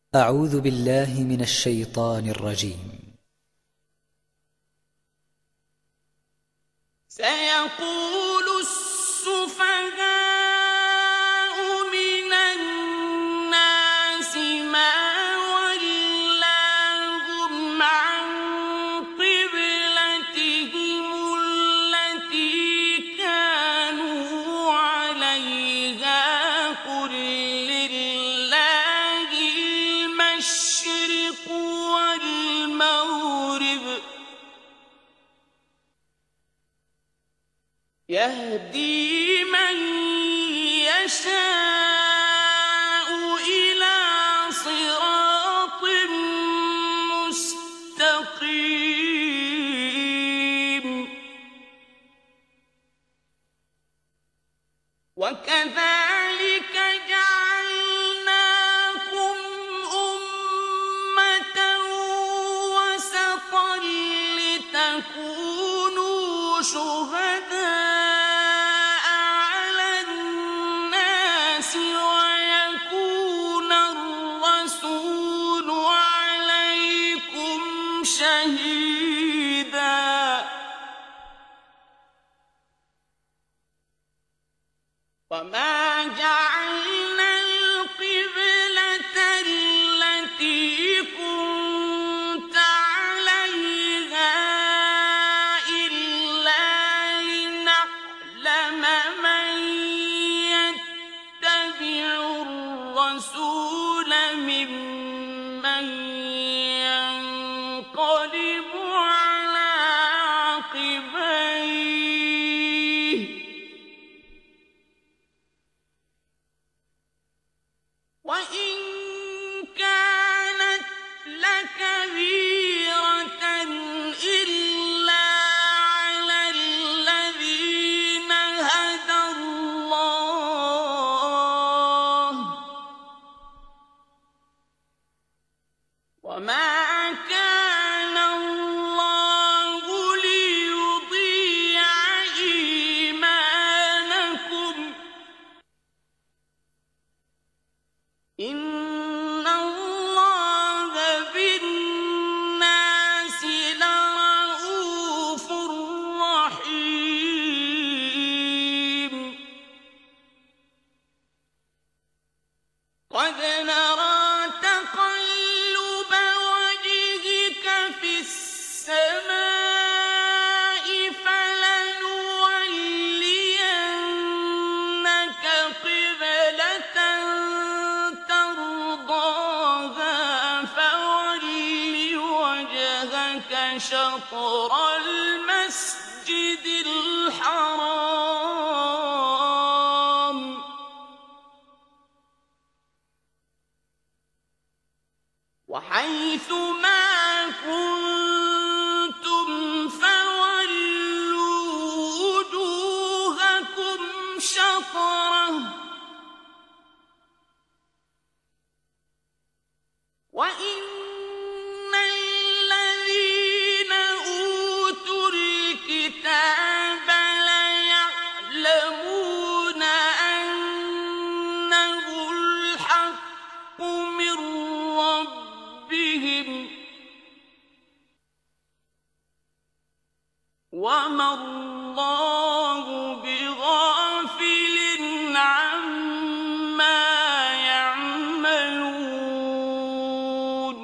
أعوذ بالله من الشيطان الرجيم. سيقول السفهاء من الناس ما ولاهم عن قبلتهم التي كانوا عليها قل لله المشرق والمغرب يهدي من يشاء إلى صراط مستقيم وكذلك جعلناكم أمة وسطا لتكونوا شهداء وما جعلنا القبلة التي كنت عليها إلا لنعلم من يتبع الرسول ممن ينقلب على عقبيه وإن كانت لكبيرة إلا على الذين هدى الله وما كان الله ليضيع إيمانكم إن الله بالناس لرءوف رحيم قد نرى تقلب وجهك في السماء فلنولينك قبلة شطر المسجد الحرام وحيث ما كنتم فولوا وجوهكم شطره وإن الكتاب ليعلمون أنه الحق من ربهم وما الله بغافل عما يعملون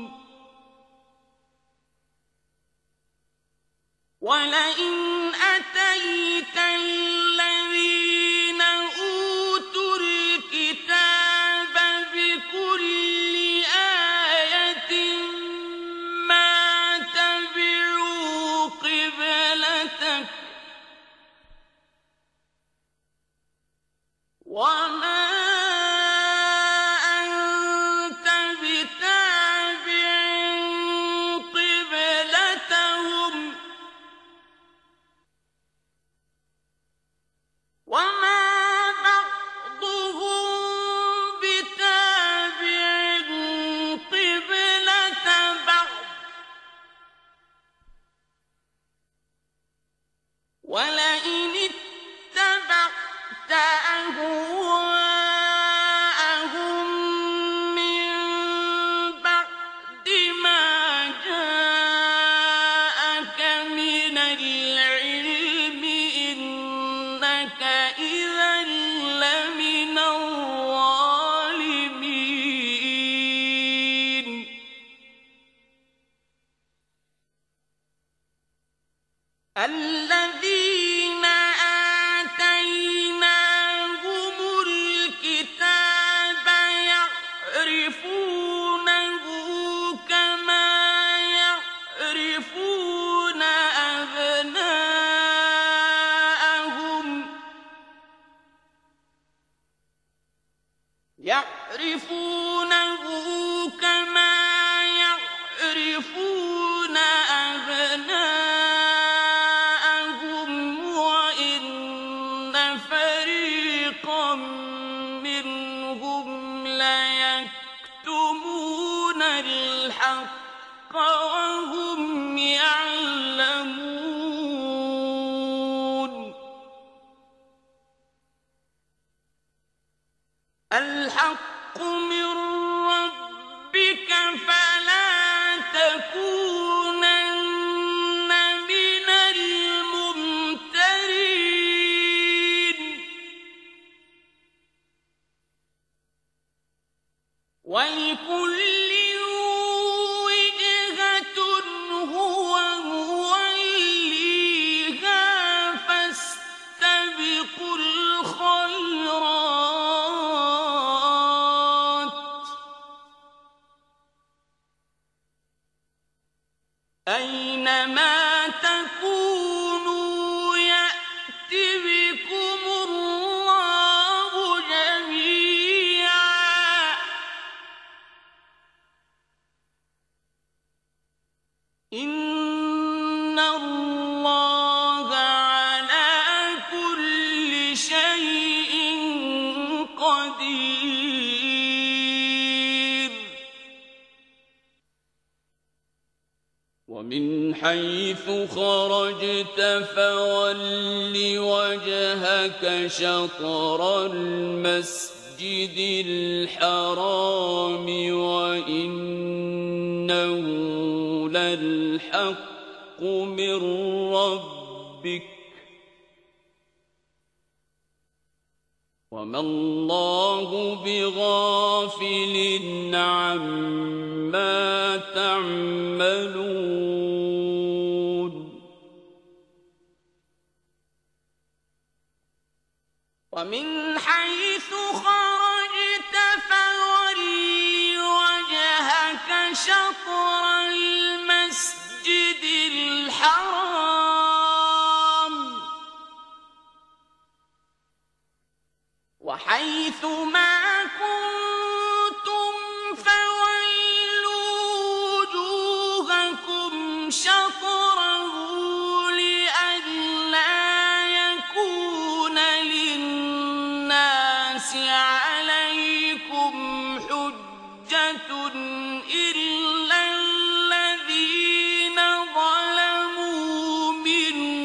ولئن أتيت الذين أوتوا الكتاب بكل آية ما تبعوا قبلتك وما أنت بتابع قبلتهم الذين آتيناهم الكتاب يعرفونه كما يعرفون أبناءهم وإن فريقا منهم ليكتمون الحق وهم يعلمون الحق من ربك فلا تكونن من الممترين ولكل وجهة هو موليها فاستبقوا الخيرات أينما تكونوا يأت بكم الله جميعا إن الله على كل شيء قدير ومن حيث خرجت فول وجهك شطر المسجد الحرام وإنه للحق من ربك وما الله بغافل عما تعملون ومن حيث خرجت فول وجهك شطر المسجد الحرام وحيث ما كنتم فولوا وجوهكم شطره لئلا يكون للناس عليكم حجة إلا الذين ظلموا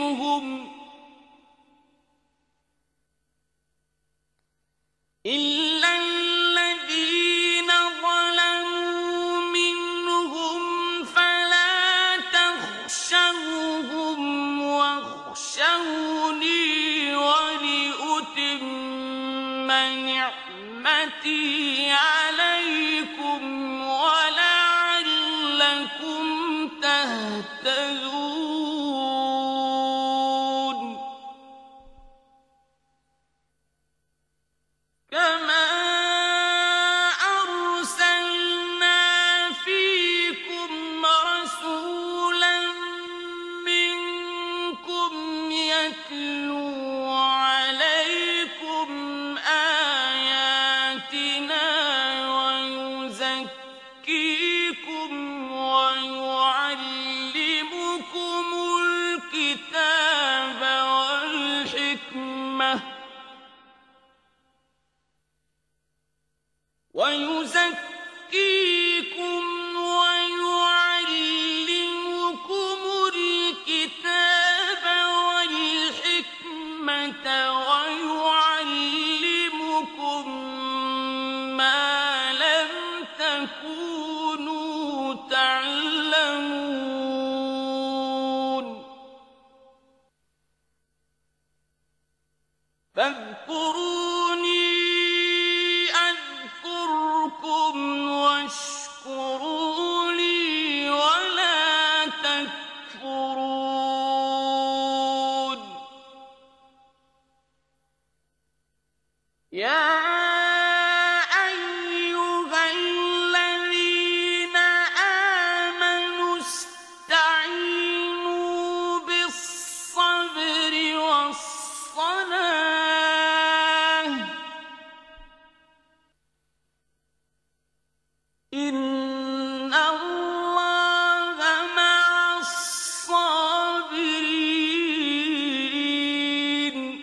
منهم إِنَّ اللَّهَ مَعَ الصَّابِرِينَ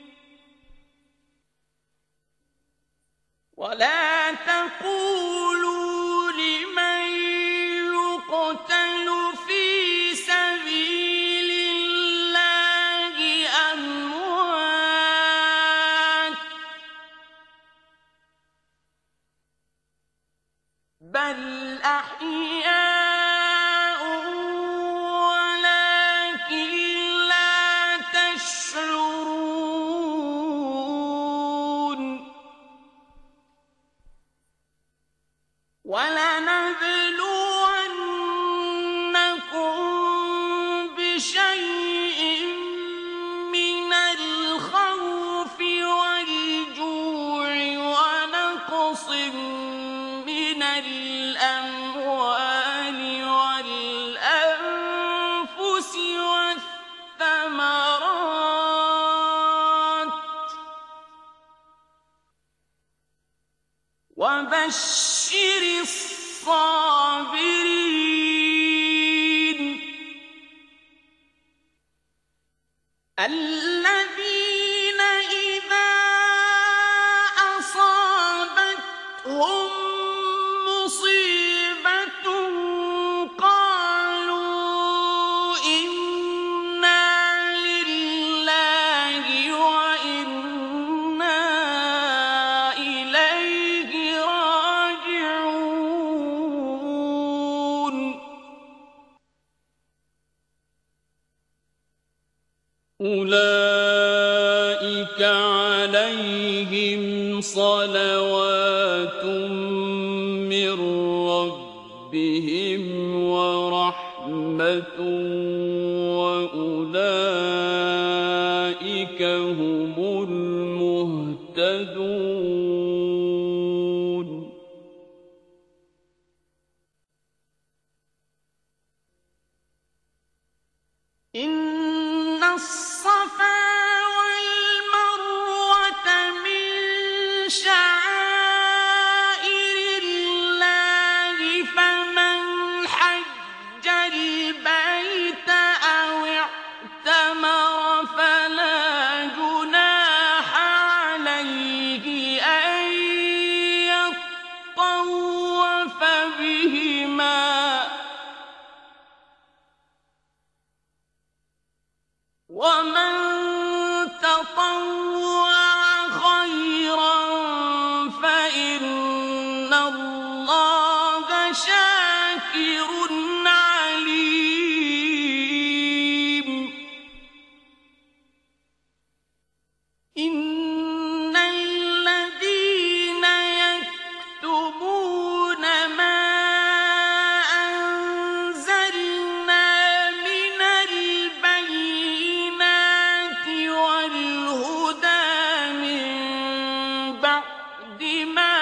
وَلَا تَقُولُوا لِمَن يُقْتَلُ فِي سَبِيلِ اللَّهِ أَمْوَاتٌ بَلْ أَحْيَاءٌ وَلَٰكِن لَّا تَشْعُرُونَ وَلَنَبْلُوَنَّكُم بِشَيْءٍ مِّنَ الْخَوْفِ وَالْجُوعِ وَنَقْصٍ مِّنَ الْأَمْوَالِ وَالْأَنفُسِ وَالثَّمَرَاتِ وَبَشِّرِ الصَّابِرِينَ الَّذِينَ إِذَا أَصَابَتْهُم مُّصِيبَةٌ قَالُوا إِنَّا لِلَّهِ وَإِنَّا إِلَيْهِ راجعون أُولَٰئِكَ عَلَيْهِمْ صَلَوَاتٌ مِّن رَّبِّهِمْ وَرَحْمَةٌ وَأُولَٰئِكَ هُمُ الْمُهْتَدُونَ إِنَّ الصَّفَا وَالْمَرْوَةَ مِن شَعَائِرِ اللَّهِ فَمَنْ حَجَّ الْبَيْتَ أَوِ اعْتَمَرَ فَلَا جُنَاحَ عَلَيْهِ أَن يَطَّوَّفَ بِهِمَا وَمَن تَطَوَّعَ خَيْرًا فَإِنَّ اللَّهَ شَاكِرٌ عَلِيمٌ إِنَّ الَّذِينَ يَكْتُمُونَ مَا أَنزَلْنَا مِنَ الْبَيِّنَاتِ وَالْهُدَىٰ مِن بَعْدِ مَا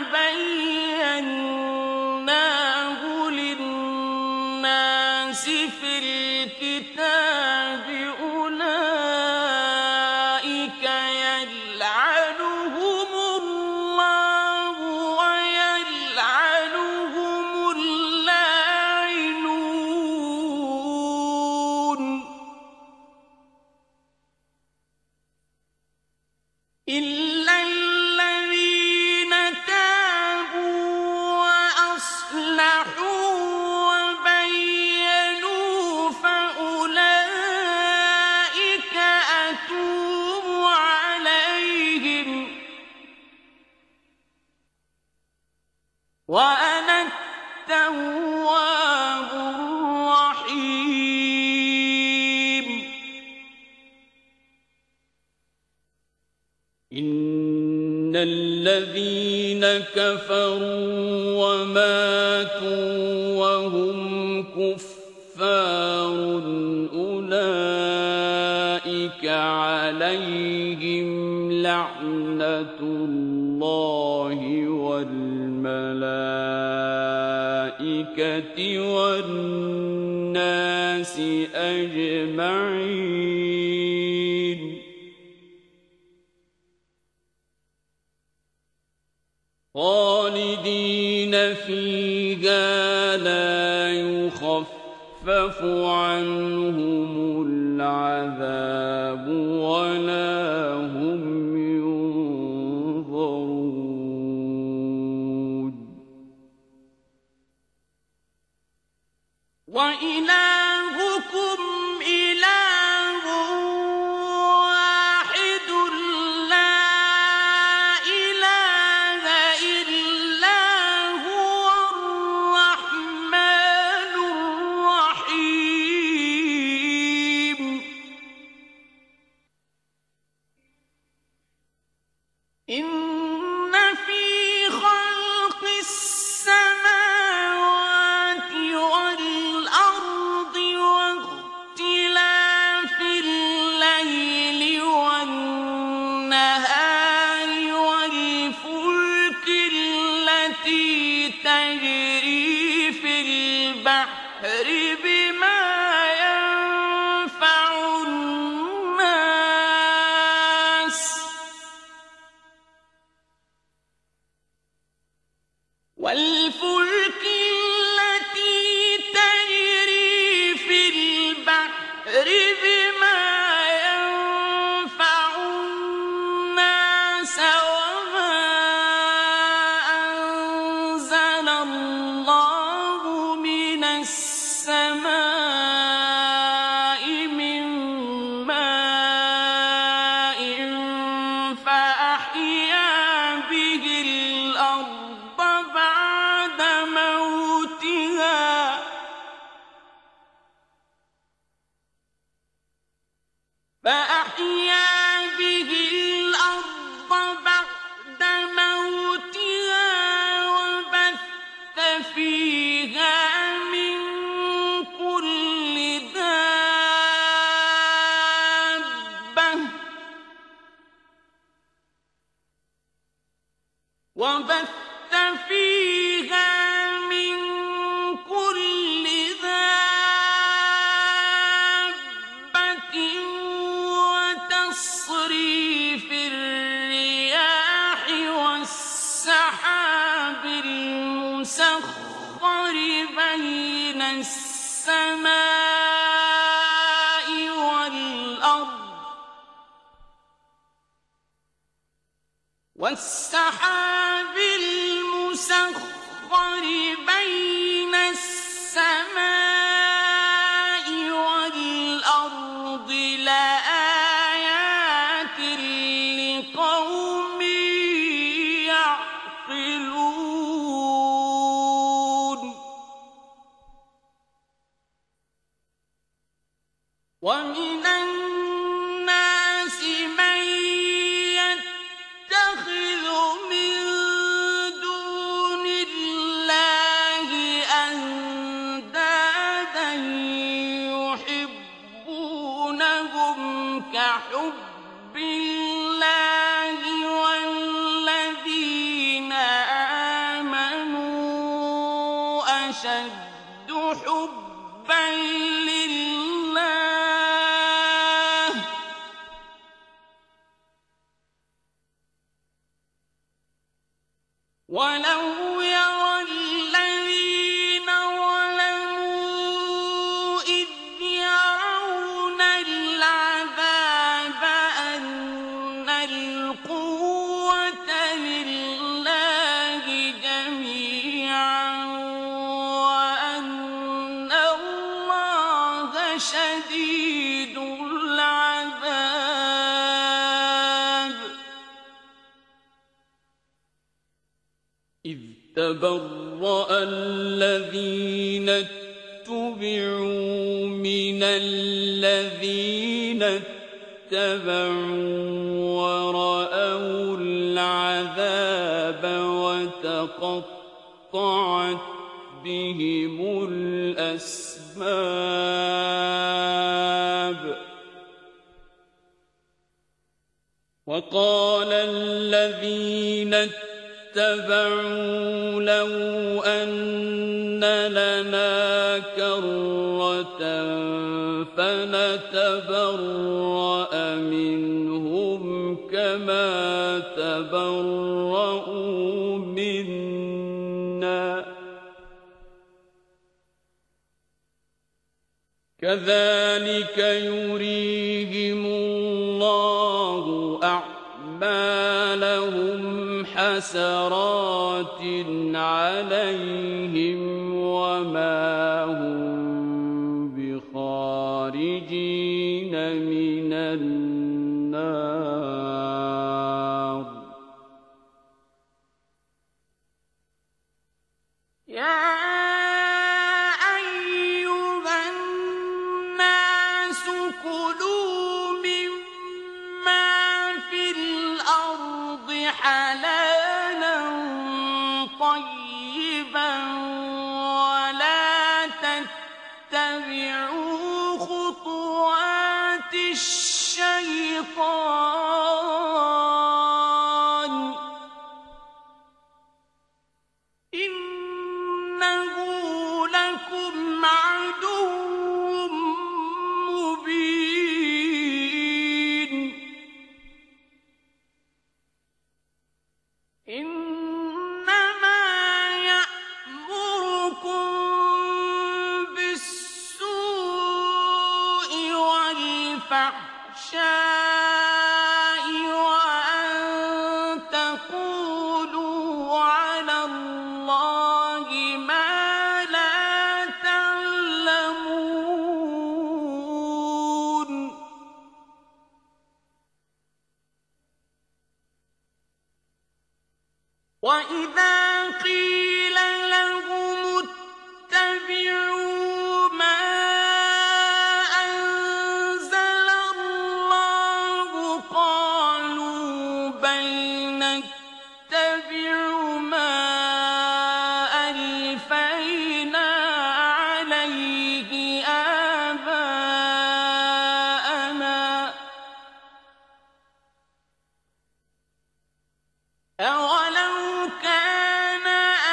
بَيَّنَّاهُ لِلنَّاسِ فِي الْكِتَابِ أُولَٰئِكَ يَلْعَنُهُمُ اللَّهُ وَيَلْعَنُهُمُ اللاعنون إِلَّا الَّذِينَ تَابُوا وَأَصْلَحُوا وَبَيَّنُوا فَأُولَٰئِكَ أَتُوبُ عَلَيْهِمْ وَأَنَا التَّوَّابُ الرَّحِيمُ إِنَّ الَّذِينَ كَفَرُوا وَمَاتُوا وَهُمْ كُفَّارٌ أُولَٰئِكَ عَلَيْهِمْ لَعْنَةُ اللَّهِ وَالْمَلَائِكَةِ وَالنَّاسِ أَجْمَعِينَ خَالِدِينَ فيها لا يخفف عنهم العذاب ولا هم ينظرون وإلهكم إله واحد لا إله إلا هو الرحمن الرحيم إن في خلق السماوات والأرض واختلاف الليل والنهار والفلك التي تجري في البحر بما ينفع الناس والفلك التي تجري في البحر بما ينفع الناس وما أنزل الله من السماء من ماء فأحيا به الأرض بعد موتها وبث فيها من كل دابة وتصريف الرياح والسحاب المسخر بين السماء والأرض لآيات لقوم يعقلون ومن الناس من يتخذ من دون الله أندادا يحبونهم كحب الله والذين آمنوا أشد حبا لله ولو يرى الذين ظلموا إذ يرون العذاب أن القوة لله جميعا وأن الله شديد العذاب إذ تبرأ الذين اتبعوا من الذين اتبعوا ورأوا العذاب وتقطعت بهم الأسباب وقال الذين اتبعوا لو أن لنا كرة فنتبرأ منهم كما تبرأوا منا كذلك يريهم الله أعمالهم حسرات عليهم وما هم بخارجين من النار. الشيطان إنه لكم عدو مبين. إنما يأمركم بالسوء والفحشاء وأن تقولوا على الله ما لا تعلمون. وإذا قيل لهم اتبعوا ما أنزل الله قالوا بل نتبع ما ألفينا عليه آباءنا أولو كان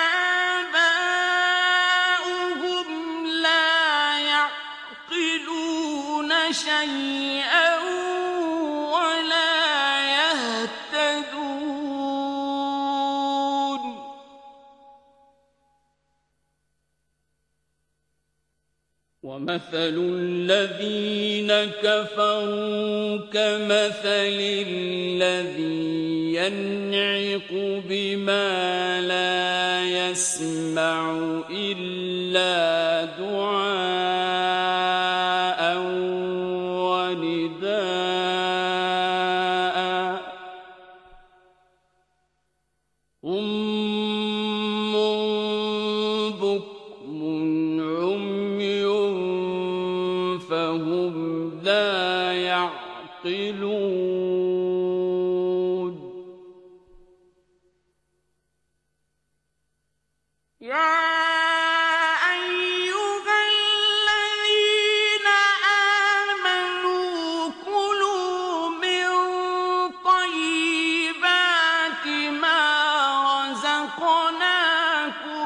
آباؤهم لا يعقلون شيئا ولا يهتدون. ومثل الذين كفروا كمثل الذي ينعق بما لا يسمع إلا دعاء ونداء صم بكم عمي فهم لا يعقلون. يا أيها الذين آمنوا كلوا من طيبات ما رزقناكم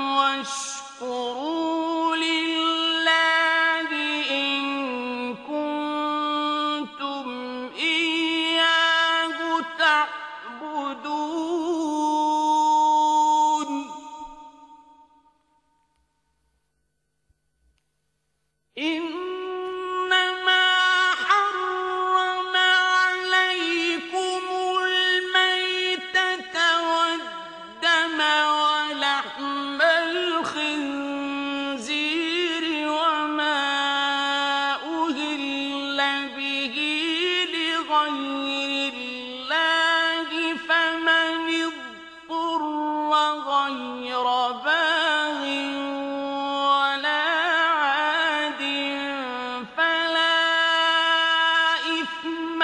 واشكروا لله إن كنتم إياه تعبدون. إنما حرم عليكم الميتة والدم ولحم الخنزير وما أهل به لغير الله فمن اضطر غير باغ ولا عاد فلا إثم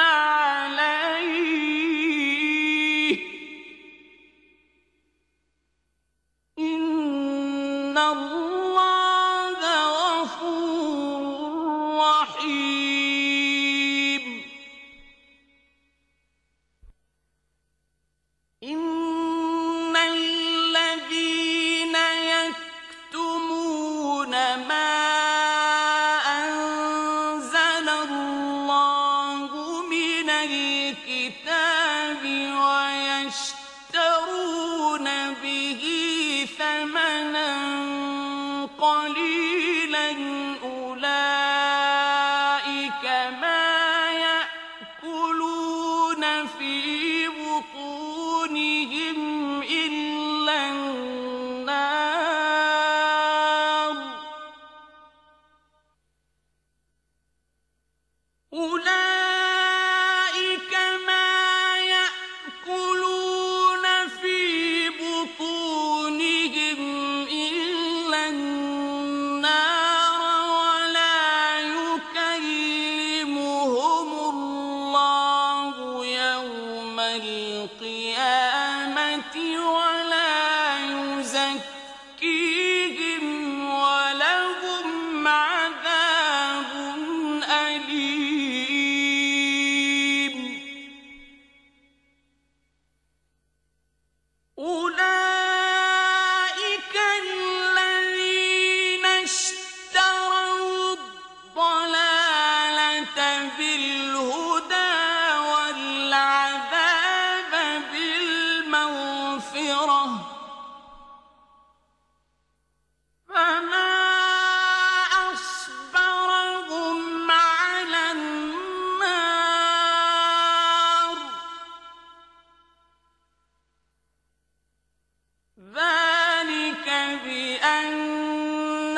عليه إن الله غفور رحيم. إن الذين يكتمون ما أنزل الله من الكتاب ويشترون به ثمنا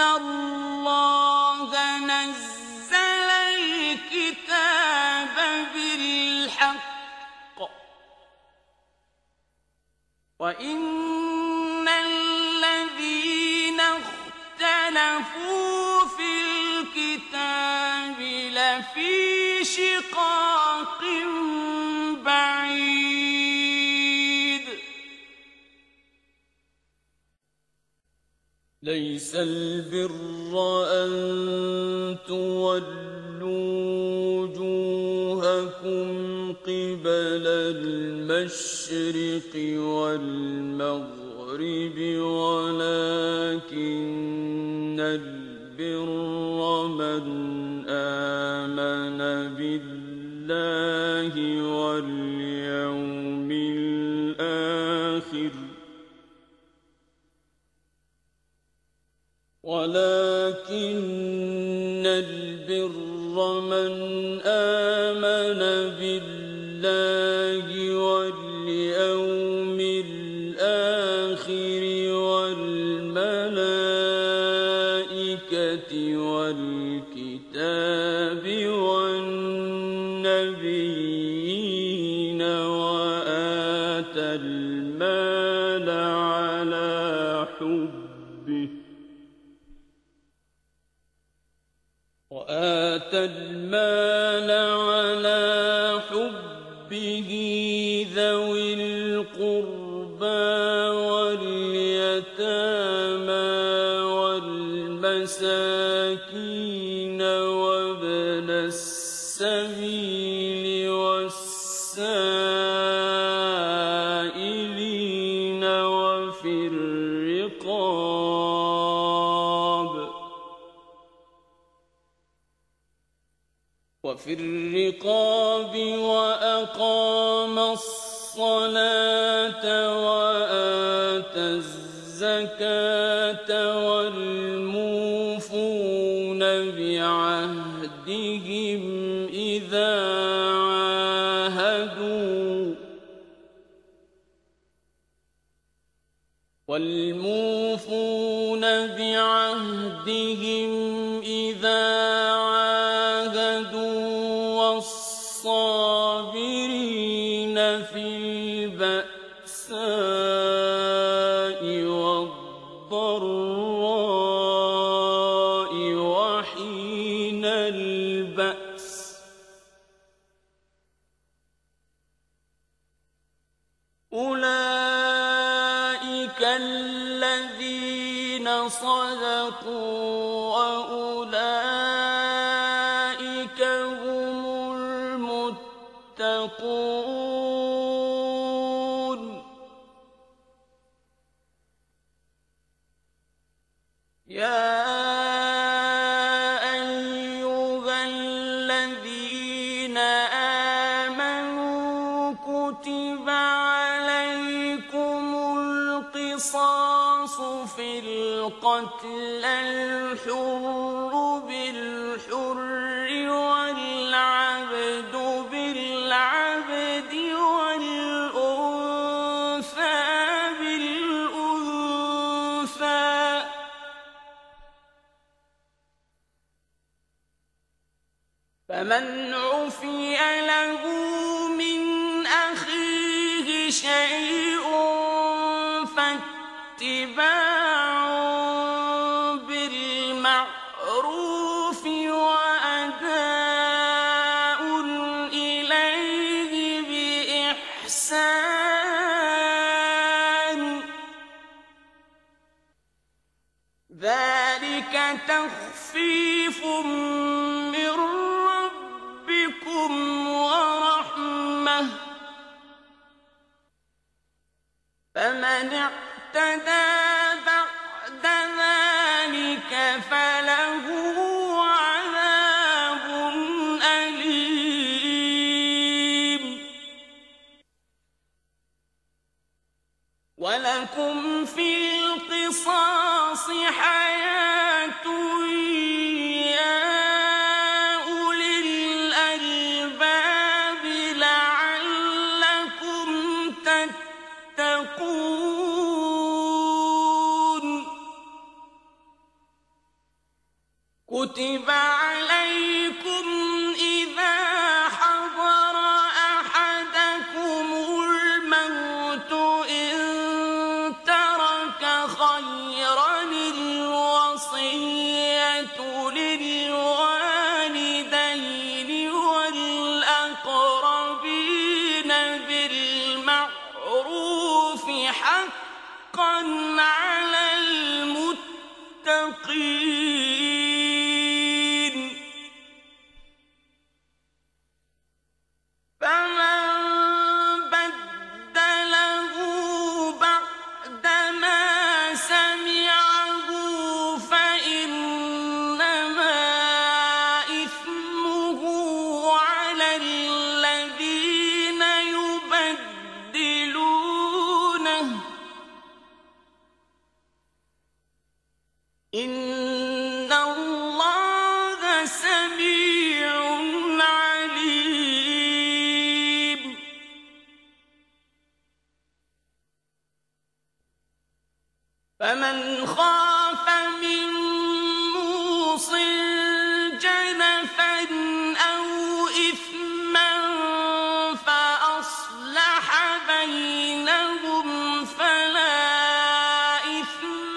اللَّهَ نَزَّلَ الْكِتَابَ بِالْحَقِّ وَإِنَّ الَّذِينَ اخْتَلَفُوا فِي الْكِتَابِ لَفِي شِقَاقٍ بَعِيدٍ لَيْسَ الْبِرَّ أَن تُوَلُّوا وُجُوهَكُمْ قِبَلَ الْمَشْرِقِ وَالْمَغْرِبِ وَلَكِنَّ الْبِرَّ مَنْ آمَنَ بِاللَّهِ وَالْيَوْمِ الْآخِرِ ولكن البر من آمن بالله واليوم الآخر والملائكة والكتاب والنبيين وآتى المال على حبه ذوي القربى واليتامى والمساكين وابن السبيل والسائلين وفي الرقاب وأقام الصلاة وآتى الزكاة والموفون بعهدهم إذا عاهدوا والصابرين في البأساء والضراء وحين البأس أولئك الذين صدقوا وأولئك هم المتقون يا أيها الذين آمنوا كتب عليكم القصاص في القتلى الحر بالحر والعبد بالعبد والأنثى بالأنثى فمن عفي له من أخيه شيء فاتباع بالمعروف وأداء إليه بإحسان ذلك تخفيف من ربكم ورحمة فمن اعتدى بعد ذلك فله عذاب أليم ولكم في القصاص حياة يا أولي الألباب لعلكم تتقون كتب عليكم إذا حضر أحدكم الموت إن ترك خيرا الوصية للوالدين والأقربين بالمعروف حقا على المتقين. فمن بدله بعدما سمعه فإنما إثمه على الذين يبدلونه، إن الله سميع عليم. فمن خاف من موص جنفا أو إثما فأصلح بينهم فلا إثم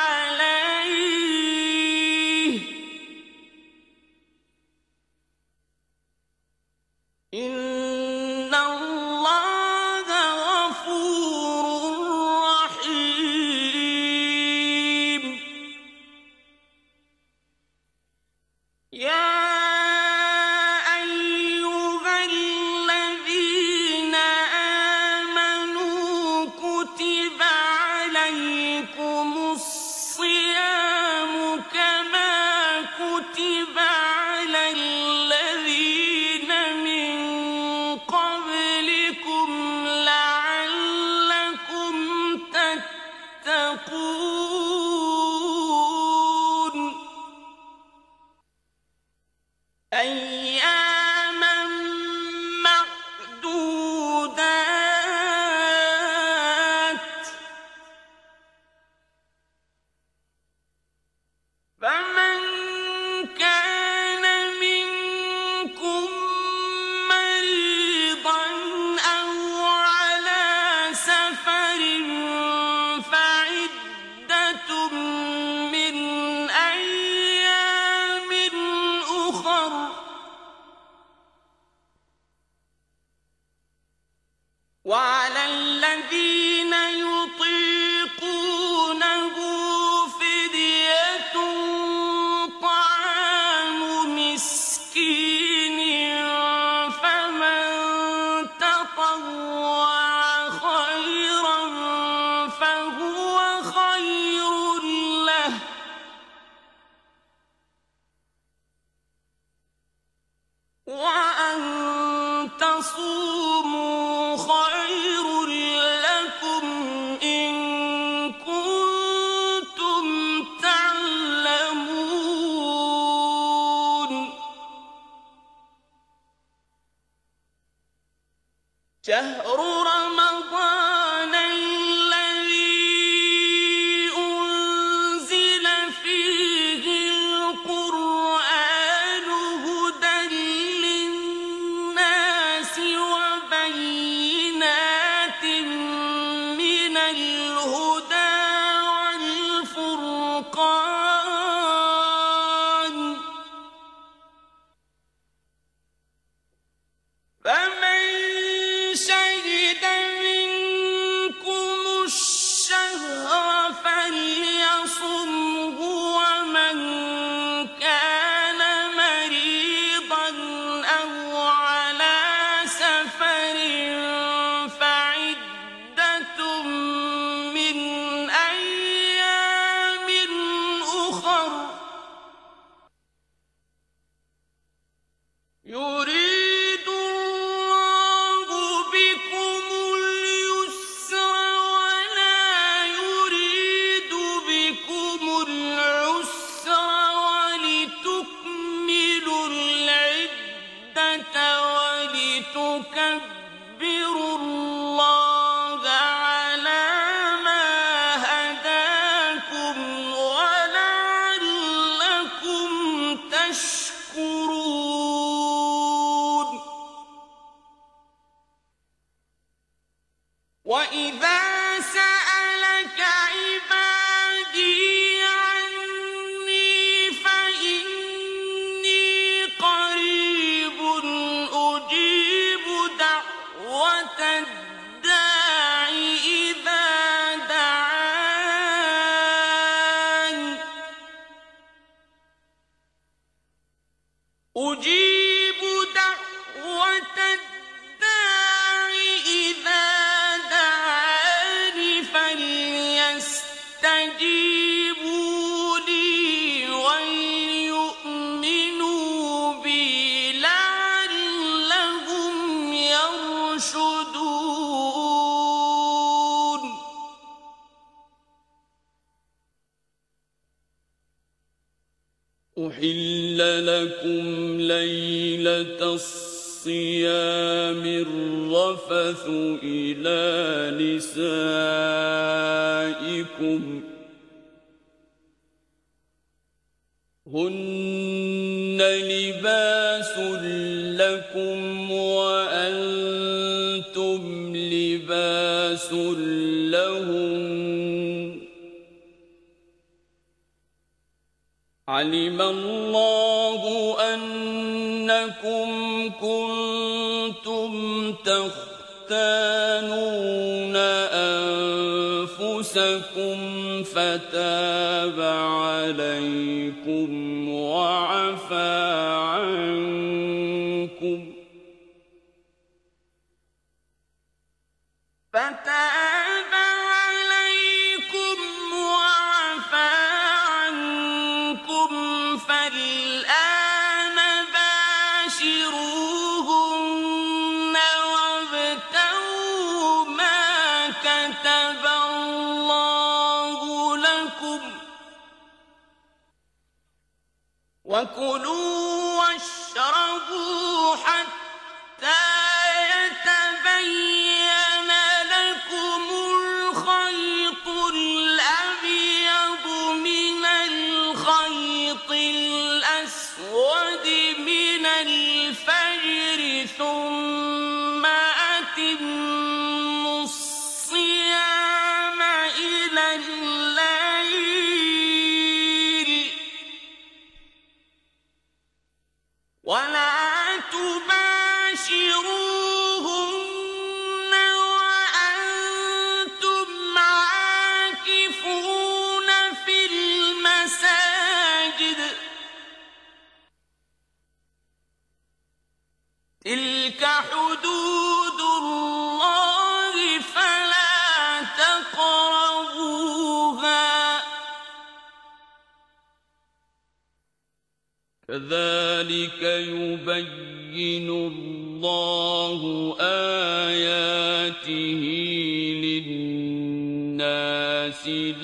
عليه، إن الله غفور رحيم. يا أيها الذين آمنوا كتب عليكم الصيام كما كتب على الذين من قبلكم لعلكم تتقون. أياما معدودات، فمن كان منكم مريضا أو على سفر فعدة من أيام أخر، وعلى الذين يطيقونه فدية طعام مسكين، فمن تطوع خيرا فهو خير له، وأن تصوموا خير لكم إن كنتم تعلمون. شهر رمضان الذي أنزل فيه القرآن هدى للناس وبينات من الهدى والفرقان، فمن شهد منكم الشهر فليصمه، ومن كان مريضا أو على سفر فعدة من أيام أخر، يريد الله بكم اليسر ولا يريد بكم العسر، ولتكملوا العدة ولتكبروا الله على ما هداكم ولعلكم أجيب دعوة الداع إذا دعاني فليستجيبوا لي وليؤمنوا بي لعلهم يرشدون أحل لكم ليلة الصيام الرفث إلى نسائكم هن لباس لكم وأنتم لباس لهن علم الله أنكم كنتم تختانون أنفسكم فتاب عليكم وعفى عنكم فتاب عليكم وعفى عنكم فالآن باشروهن وابتغوا ما كتب الله لكم وكلوا واشربوا حتى يتبين لكم الخيط الأبيض من الخيط الأسود من الفجر ثم أتموا الصيام إلى الليل ولا تباشروهن وأنتم عاكفون في المساجد تلك حدود الله فلا تقربوها كذلك يبين الله آياته للناس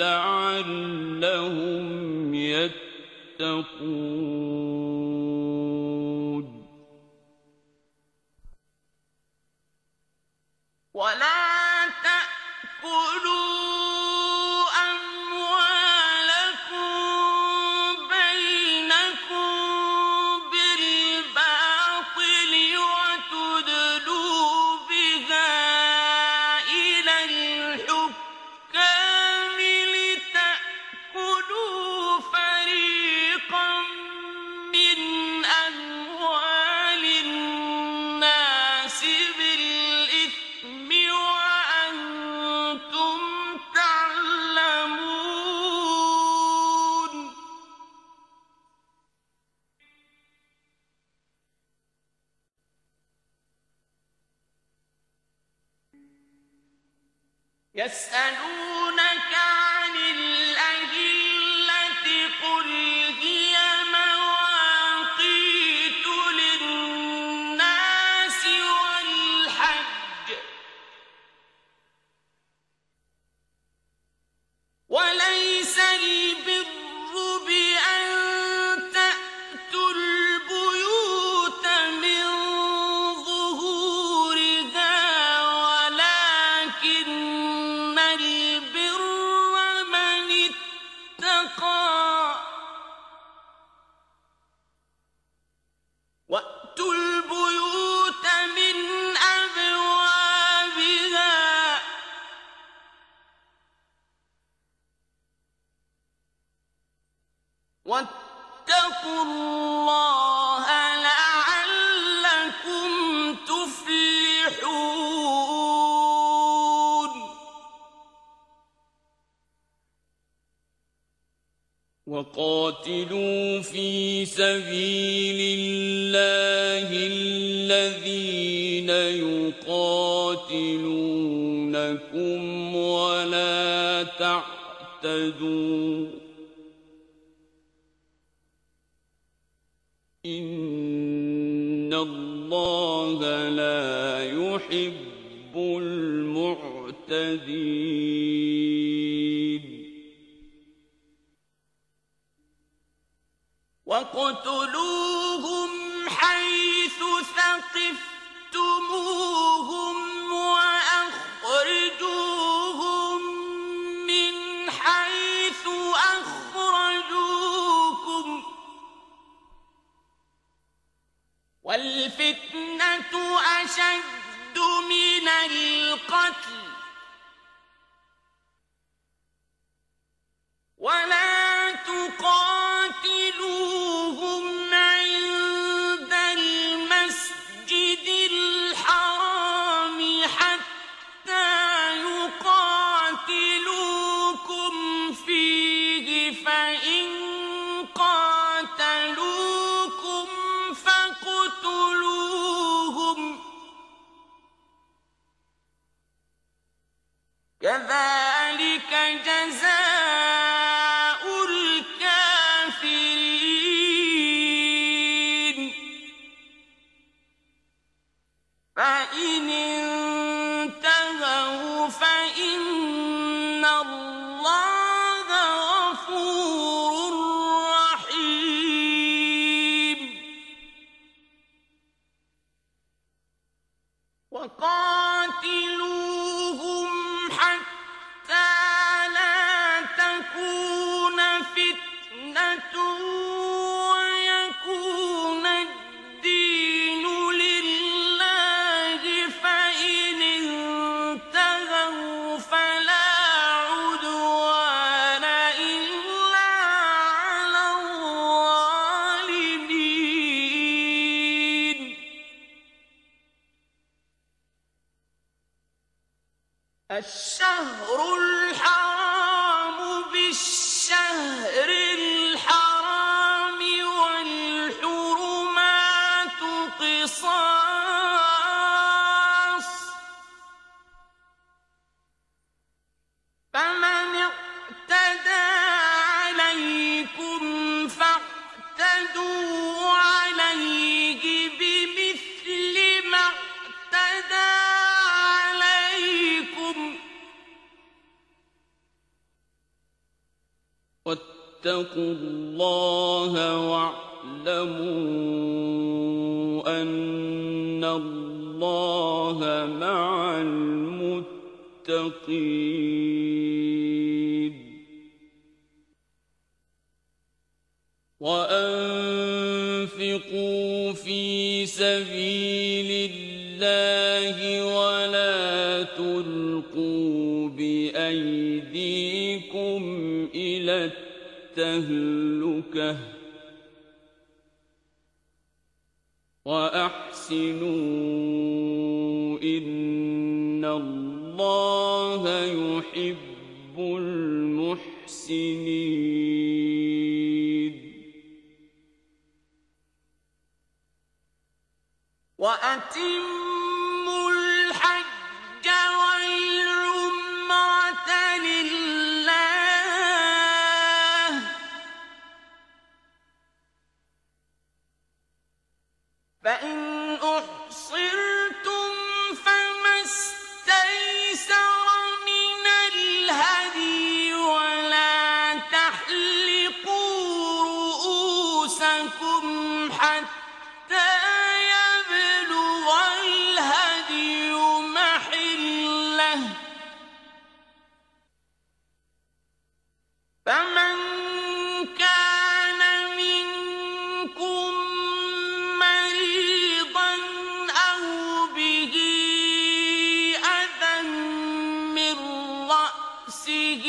لعلهم يتقون ولا تأكلوا أموالكم بينكم بالباطل وتدلوا بها إلى الحكام لتأكلوا فريقا من أموال الناس بالإثم وأنتم تعلمون يسألونك عن الأهلة قل هي مواقيت للناس والحج وليس البر بأن تأتوا البيوت من ظهورها ولكن البر من اتقى وأتوا البيوت من أبوابها واتقوا الله لعلكم تفلحون وقاتلوا في سبيل الله الذين يقاتلونكم ولا تعتدوا إن الله لا يحب المعتدين وَاقْتُلُوهُمْ حَيْثُ ثَقِفْتُمُوهُمْ وَأَخْرِجُوهُم مِّنْ حَيْثُ أَخْرَجُوكُمْ ۚ وَالْفِتْنَةُ أَشَدُّ مِنَ الْقَتْلِ ۗ وَلَا تُقَاتِلُوهُمْ عِندَ الْمَسْجِدِ الْحَرَامِ حَتَّىٰ يُقَاتِلُوكُمْ فِيهِ ۖ فَإِن قَاتَلُوكُمْ فَاقْتُلُوهُمْ ۗ كَذَٰلِكَ جَزَاءُ الْكَافِرِينَ فَإِنِ انتَهَوْا فَإِنَّ اللَّهَ غَفُورٌ رَّحِيمٌ وَقَاتِلُوهُمْ حَتَّىٰ لَا تَكُونَ فِتْنَةٌ وَيَكُونَ الدِّينُ لِلَّهِ ۖ فَإِنِ انتَهَوْا فَلَا عُدْوَانَ إِلَّا عَلَى الظَّالِمِينَ الشهر الحرام بالشهر الحرام والحرمات قصاص، فمن اعتدى عليكم فاعتدوا عليه بمثل ما اعتدى عليكم، واتقوا الله واعلموا أن الله مع المتقين. وأنفقوا في سبيل الله ولا تلقوا بأيديكم إلى التهلكة وأحسنوا إن الله يحب المحسنين. وَأَتِمُّوا الْحَجَّ وَالْعُمْرَةَ لِلَّهِ ۖ فَإِنْ أُحْصِرْتُمْ فَمَا اسْتَيْسَرَ مِنَ الْهَدْيِ ۖ وَلَا تَحْلِقُوا رُءُوسَكُمْ حَتَّىٰ يَبْلُغَ الْهَدْيُ مَحِلَّهُ ۚ فَمَن كَانَ مِنكُم مريضا أو به أذى من رأسه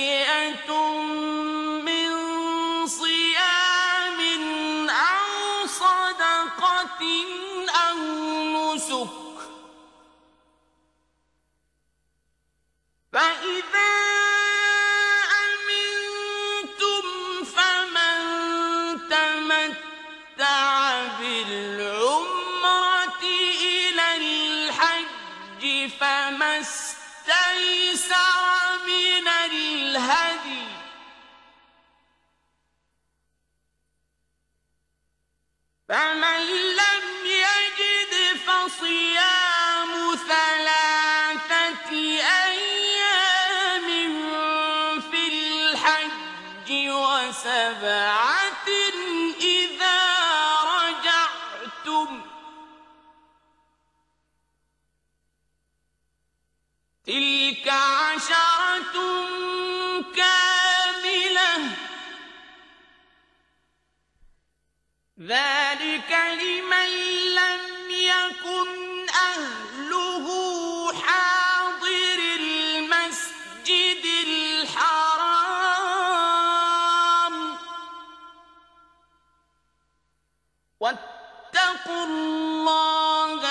ففدية من صيام أو فمن لم يجد فصيام 3 أيام في الحج و7 إذا رجعتم تلك 10 كاملة ذلك لمن لم يكن أهله حاضر المسجد الحرام واتقوا الله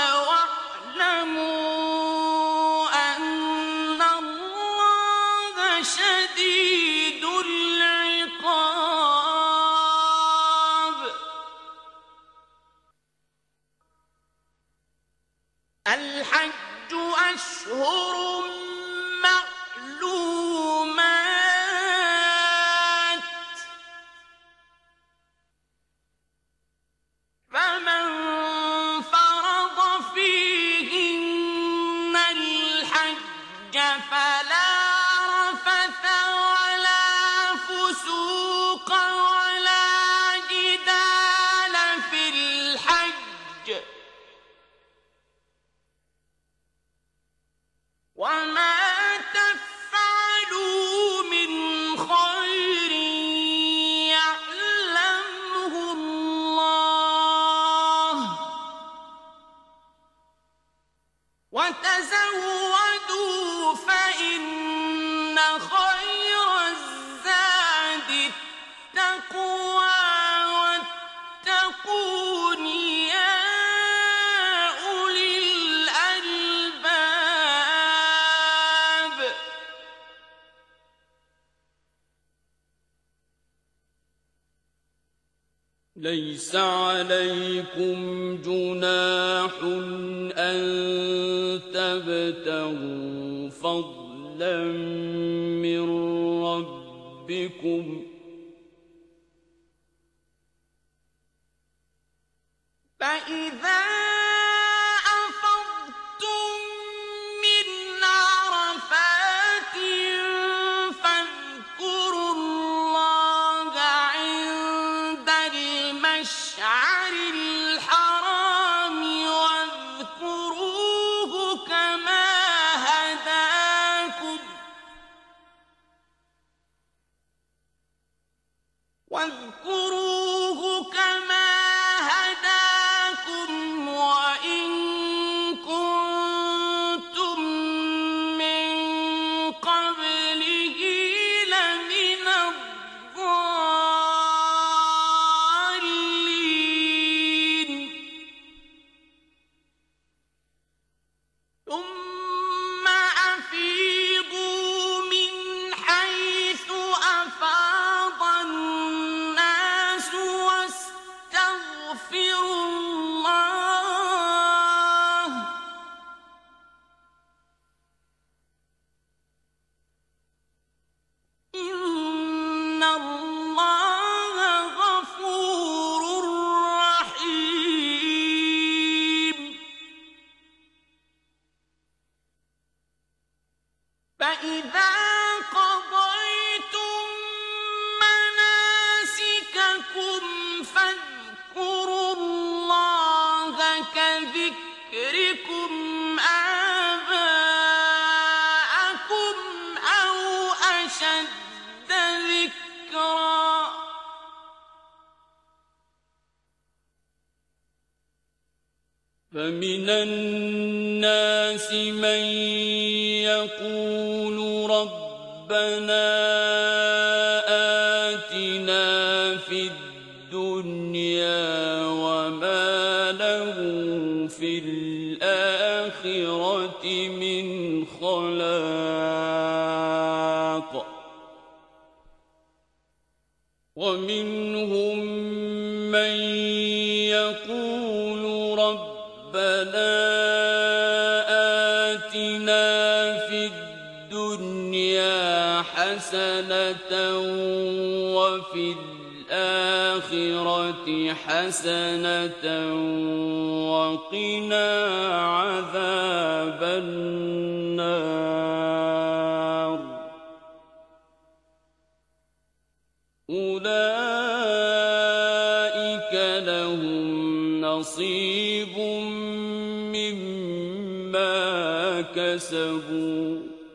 واعلموا أن الله شديد العقاب الحج أشهر معلومات فمن فرض فيهن الحج فلا رفث ولا فسوق ولا جدال في الحج وما تفعلوا من خير يعلمه الله وتزودوا فإن خير الزاد التقوى واتقون يا أولي الألباب ليس عليكم جناح أن تبتغوا فضلا من ربكم فإذا أفضتم من عرفات فاذكروا الله عند المشعر الحرام واذكروه كما هداكم وإن كنتم من قبله لمن الضالين ثم أفيضوا من حيث أفاض الناس واستغفروا الله إن الله غفور رحيم فإذا قضيتم مناسككم فاذكروا الله كذكركم آباءكم أو أشد ذكرا فمن الناس من يقول ربنا آتنا في الدنيا وما له في الآخرة من خلاق ومنهم من يقول ربنا آتنا في الدنيا حسنة وفي الْآخِرَةِ حَسَنَةً وَقِنَا عَذَابَ النَّارِ أُولَٰئِكَ لَهُمْ نَصِيبٌ مِّمَّا كَسَبُوا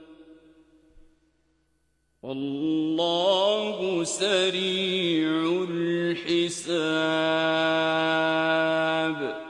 وَاللَّهُ سَرِيعُ الْحِسَابِ